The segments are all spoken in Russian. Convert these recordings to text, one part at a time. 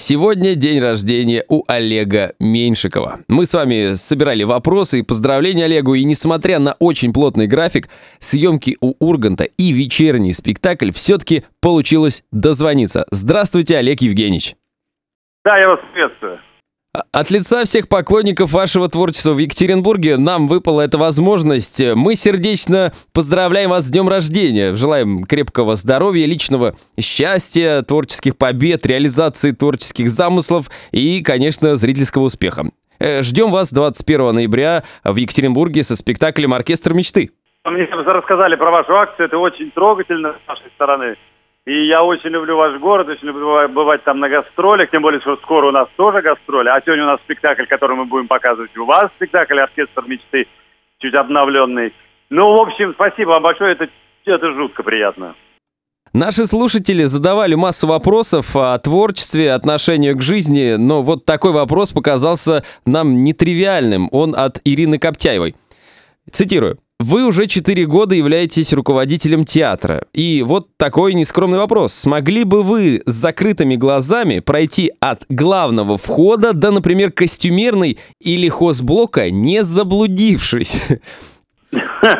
Сегодня день рождения у Олега Меньшикова. Мы с вами собирали вопросы и поздравления Олегу, и несмотря на очень плотный график, съемки у Урганта и вечерний спектакль все-таки получилось дозвониться. Здравствуйте, Олег Евгеньевич. Да, я вас приветствую. От лица всех поклонников вашего творчества в Екатеринбурге нам выпала эта возможность. Мы сердечно поздравляем вас с днем рождения. Желаем крепкого здоровья, личного счастья, творческих побед, реализации творческих замыслов и, конечно, зрительского успеха. Ждем вас 21 ноября в Екатеринбурге со спектаклем «Оркестр мечты». Мне рассказали про вашу акцию, это очень трогательно с нашей стороны. И я очень люблю ваш город, очень люблю бывать там на гастролях, тем более, что скоро у нас тоже гастроли. А сегодня у нас спектакль, который мы будем показывать у вас, спектакль «Оркестр мечты», чуть обновленный. Ну, в общем, спасибо вам большое, это жутко приятно. Наши слушатели задавали массу вопросов о творчестве, отношению к жизни, но вот такой вопрос показался нам нетривиальным. Он от Ирины Коптяевой. Цитирую. Вы уже 4 года являетесь руководителем театра. И вот такой нескромный вопрос. Смогли бы вы с закрытыми глазами пройти от главного входа до, например, костюмерной или хозблока, не заблудившись? Вы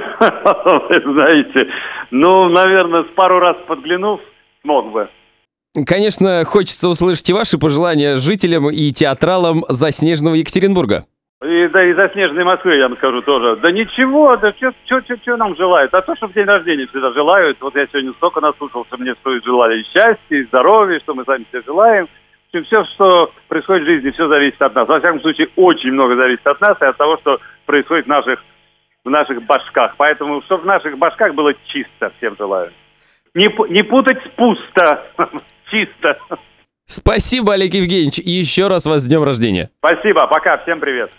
знаете, наверное, с пару раз подглянув, смог бы. Конечно, хочется услышать и ваши пожелания жителям и театралам заснеженного Екатеринбурга. И заснеженной Москвы, я вам скажу тоже. Да ничего, да что нам желают? А то, что в день рождения всегда желают. Вот я сегодня столько наслушал, что мне желали и счастья, и здоровья, что мы сами все желаем. В общем, все, что происходит в жизни, все зависит от нас. Во всяком случае, очень много зависит от нас и от того, что происходит в наших башках. Поэтому, чтобы в наших башках было чисто, всем желаю. Не путать с пусто, чисто. Спасибо, Олег Евгеньевич, и еще раз вас с днем рождения. Спасибо, пока, всем привет.